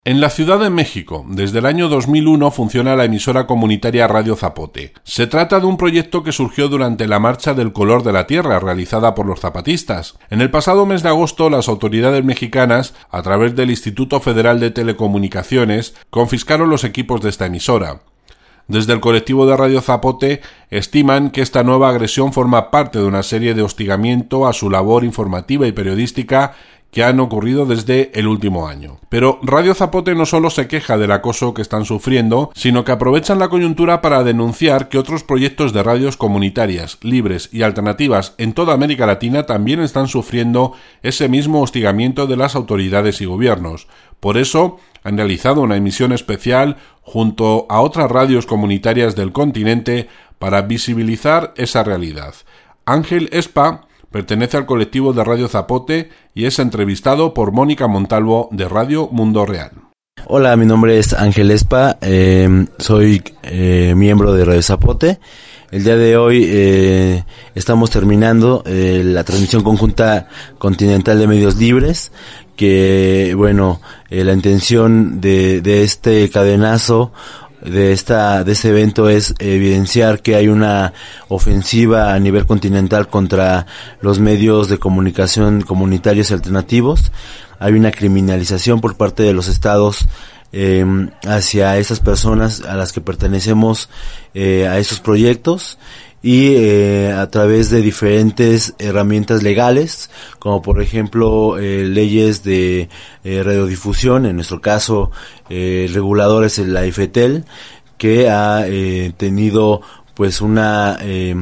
En la Ciudad de México, desde el año 2001 funciona la emisora comunitaria Radio Zapote. Se trata de un proyecto que surgió durante la Marcha del Color de la Tierra, realizada por los zapatistas. En el pasado mes de agosto, las autoridades mexicanas, a través del Instituto Federal de Telecomunicaciones, confiscaron los equipos de esta emisora. Desde el colectivo de Radio Zapote estiman que esta nueva agresión forma parte de una serie de hostigamiento a su labor informativa y periodística que han ocurrido desde el último año. Pero Radio Zapote no solo se queja del acoso que están sufriendo, sino que aprovechan la coyuntura para denunciar que otros proyectos de radios comunitarias, libres y alternativas en toda América Latina también están sufriendo ese mismo hostigamiento de las autoridades y gobiernos. Por eso, han realizado una emisión especial junto a otras radios comunitarias del continente para visibilizar esa realidad. Ángel Espa pertenece al colectivo de Radio Zapote y es entrevistado por Mónica Montalvo de Radio Mundo Real. Hola, mi nombre es Ángel Espa, soy miembro de Radio Zapote. El día de hoy estamos terminando la transmisión conjunta continental de medios libres, que la intención de este cadenazo de este evento es evidenciar que hay una ofensiva a nivel continental contra los medios de comunicación comunitarios y alternativos. Hay una criminalización por parte de los estados hacia esas personas a las que pertenecemos a esos proyectos, y a través de diferentes herramientas legales, como por ejemplo leyes de radiodifusión, en nuestro caso reguladores de la IFETEL, que ha tenido pues una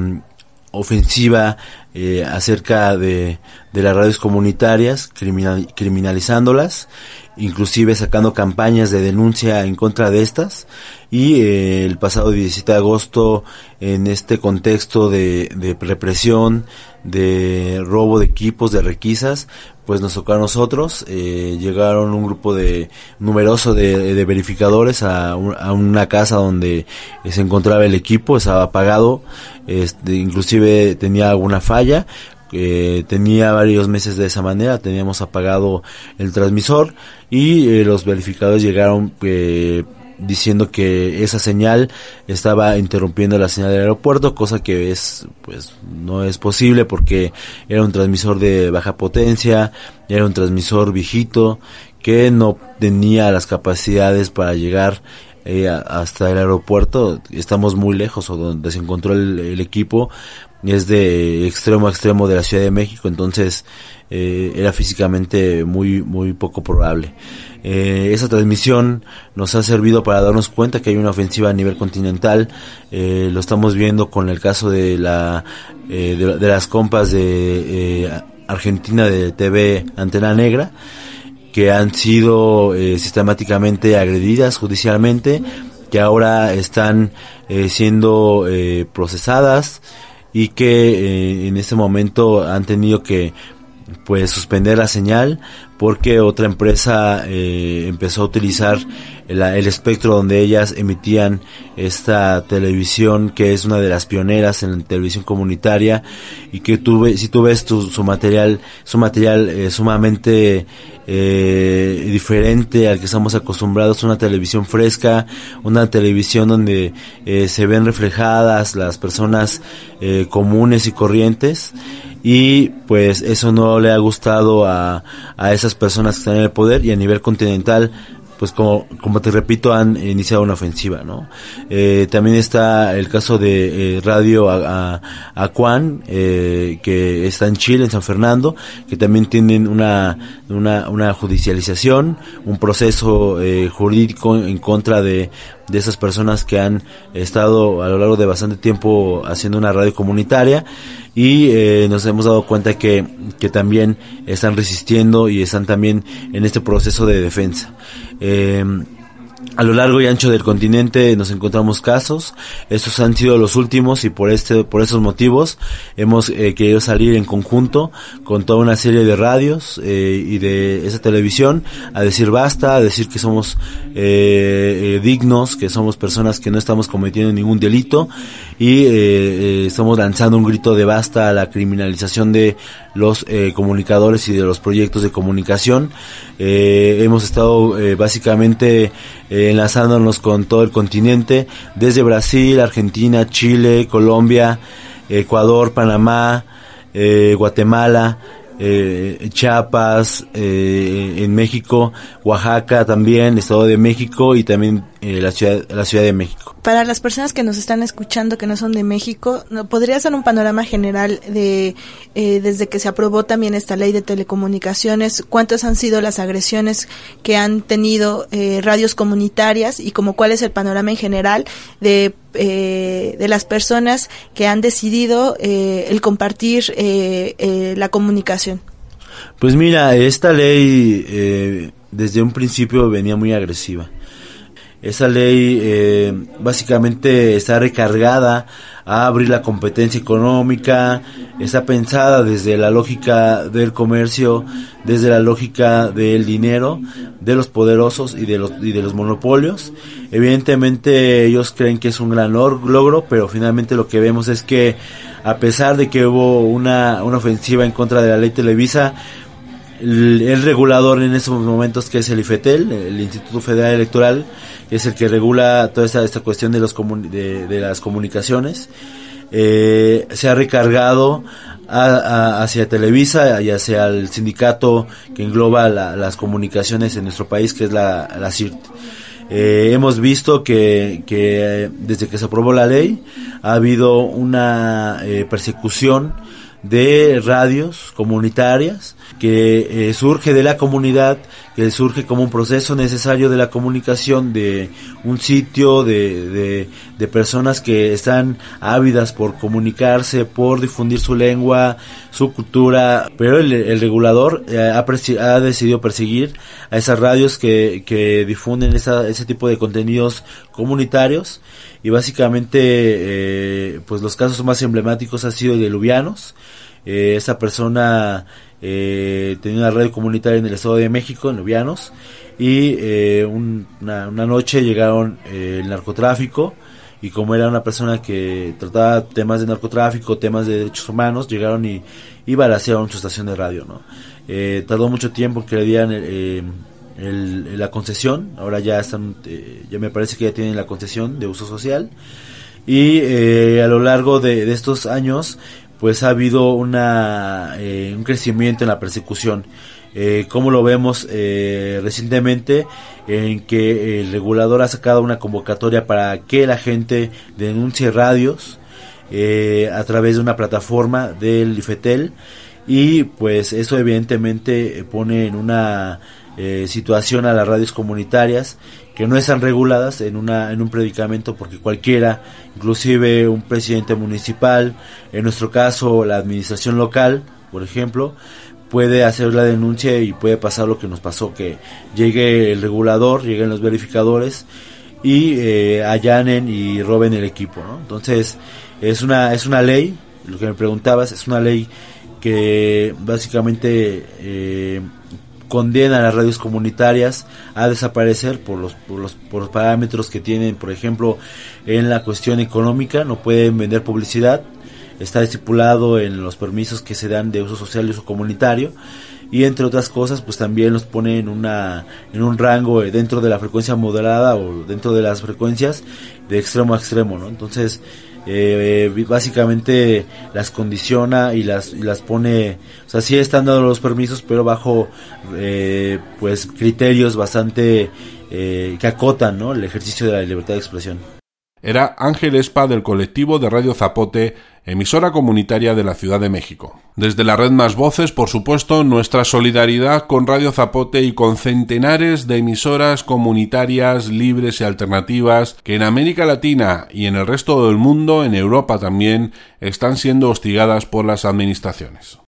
ofensiva acerca de las radios comunitarias, criminalizándolas, inclusive sacando campañas de denuncia en contra de estas. Y el pasado 17 de agosto, en este contexto de represión, de robo de equipos, de requisas, pues nos tocó a nosotros. Llegaron un grupo numeroso de verificadores a una casa donde se encontraba el equipo, estaba apagado, inclusive tenía alguna falla. Tenía varios meses de esa manera, teníamos apagado el transmisor, y los verificadores llegaron diciendo que esa señal estaba interrumpiendo la señal del aeropuerto, cosa que no es posible, porque era un transmisor de baja potencia, era un transmisor viejito que no tenía las capacidades para llegar hasta el aeropuerto. Estamos muy lejos, o donde se encontró el equipo es de extremo a extremo de la Ciudad de México, entonces era físicamente muy muy poco probable. Esa transmisión nos ha servido para darnos cuenta que hay una ofensiva a nivel continental. Lo estamos viendo con el caso de las compas de Argentina, de TV Antena Negra, que han sido sistemáticamente agredidas judicialmente, que ahora están siendo procesadas, y que en este momento han tenido que suspender la señal, porque otra empresa empezó a utilizar el espectro donde ellas emitían esta televisión, que es una de las pioneras en la televisión comunitaria, y que si tú ves su material sumamente diferente al que estamos acostumbrados, una televisión fresca, una televisión donde se ven reflejadas las personas comunes y corrientes. Y pues eso no le ha gustado a esas personas que están en el poder, y a nivel continental, pues como te repito, han iniciado una ofensiva, ¿no? También está el caso de Radio Acuán, que está en Chile, en San Fernando, que también tienen una judicialización, un proceso jurídico en contra de esas personas que han estado a lo largo de bastante tiempo haciendo una radio comunitaria, y nos hemos dado cuenta que también están resistiendo y están también en este proceso de defensa. A lo largo y ancho del continente nos encontramos casos. Estos han sido los últimos, y por esos motivos hemos querido salir en conjunto con toda una serie de radios y de esa televisión a decir basta, a decir que somos dignos, que somos personas que no estamos cometiendo ningún delito, y estamos lanzando un grito de basta a la criminalización de los comunicadores y de los proyectos de comunicación. Hemos estado básicamente enlazándonos con todo el continente, desde Brasil, Argentina, Chile, Colombia, Ecuador, Panamá, Guatemala, Chiapas, en México, Oaxaca también, Estado de México y también la Ciudad de México. Para las personas que nos están escuchando que no son de México, ¿podrías dar un panorama general de desde que se aprobó también esta ley de telecomunicaciones, cuántas han sido las agresiones que han tenido radios comunitarias y como cuál es el panorama en general de las personas que han decidido el compartir la comunicación? Pues mira, esta ley desde un principio venía muy agresiva. Esa ley básicamente está recargada a abrir la competencia económica, está pensada desde la lógica del comercio, desde la lógica del dinero, de los poderosos y de los monopolios. Evidentemente ellos creen que es un gran logro, pero finalmente lo que vemos es que a pesar de que hubo una ofensiva en contra de la ley Televisa, el regulador en estos momentos, que es el IFETEL, el Instituto Federal Electoral, que es el que regula toda esta cuestión de las comunicaciones, se ha recargado hacia Televisa y hacia el sindicato que engloba las comunicaciones en nuestro país, que es la CIRT. Hemos visto que desde que se aprobó la ley ha habido una persecución de radios comunitarias que surge de la comunidad, que surge como un proceso necesario de la comunicación de un sitio de personas que están ávidas por comunicarse, por difundir su lengua, su cultura, pero el regulador ha decidido perseguir a esas radios que difunden ese tipo de contenidos comunitarios. Y básicamente pues los casos más emblemáticos han sido de Lubianos. Esa persona tenía una radio comunitaria en el Estado de México, en Lubianos, y una noche llegaron el narcotráfico, y como era una persona que trataba temas de narcotráfico, temas de derechos humanos, llegaron y balacearon su estación de radio, ¿no? Tardó mucho tiempo que le dieran la concesión. Ahora ya están, ya me parece que ya tienen la concesión de uso social, y a lo largo de estos años pues ha habido un crecimiento en la persecución. Como lo vemos recientemente, en que el regulador ha sacado una convocatoria para que la gente denuncie radios a través de una plataforma del IFETEL, y pues eso evidentemente pone en una situación a las radios comunitarias que no están reguladas en un predicamento, porque cualquiera, inclusive un presidente municipal, en nuestro caso la administración local, por ejemplo, puede hacer la denuncia y puede pasar lo que nos pasó, que llegue el regulador, lleguen los verificadores y allanen y roben el equipo, ¿no? Entonces es una ley, lo que me preguntabas, es una ley que básicamente condena a las radios comunitarias a desaparecer por los parámetros que tienen. Por ejemplo, en la cuestión económica no pueden vender publicidad, está estipulado en los permisos que se dan de uso social y uso comunitario, y entre otras cosas pues también los pone en un rango dentro de la frecuencia moderada o dentro de las frecuencias de extremo a extremo, ¿no? Entonces básicamente las condiciona y las pone, o sea, sí están dando los permisos, pero bajo pues criterios bastante que acotan, ¿no?, el ejercicio de la libertad de expresión. Era Ángel Espa, del colectivo de Radio Zapote, emisora comunitaria de la Ciudad de México. Desde la red Más Voces, por supuesto, nuestra solidaridad con Radio Zapote y con centenares de emisoras comunitarias libres y alternativas que en América Latina y en el resto del mundo, en Europa también, están siendo hostigadas por las administraciones.